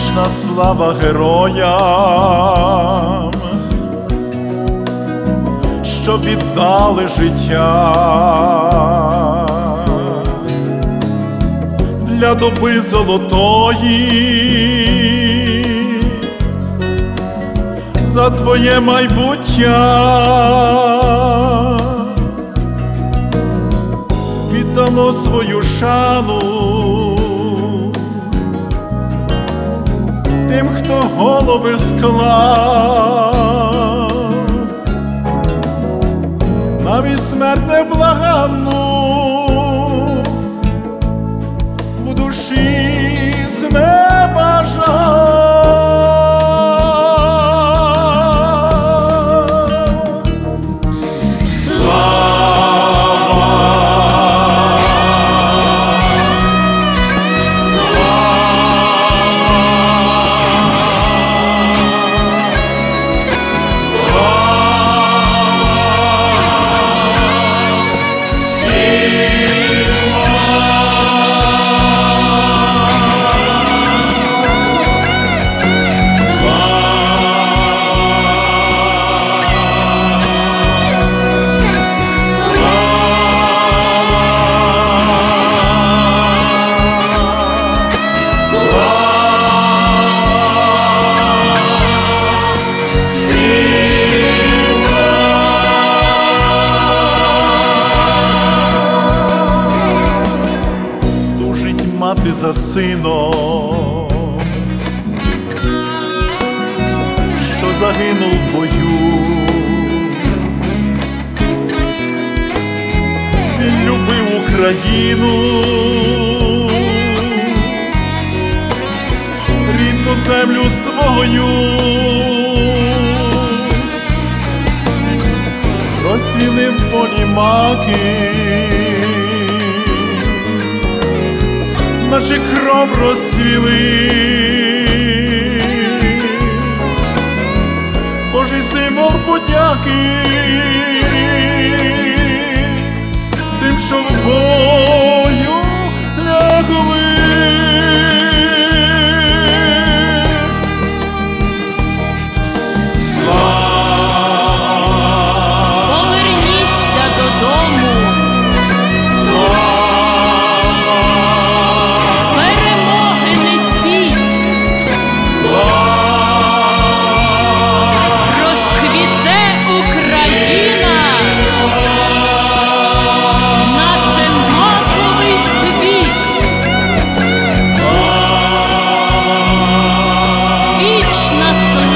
Вічна слава героям, що віддали життя для доби золотої, за твоє майбуття. Віддамо свою шану тим, хто голови склав, навіть смерть невблаганну в душі знебажав. Мати за сином, що загинув в бою. Він любив Україну, рідну землю свою. Розцвіли в полі маки, наче кров розцвіли. Божий символ подяки тим, що в бою лягли. Поверніться додому. Вічна слава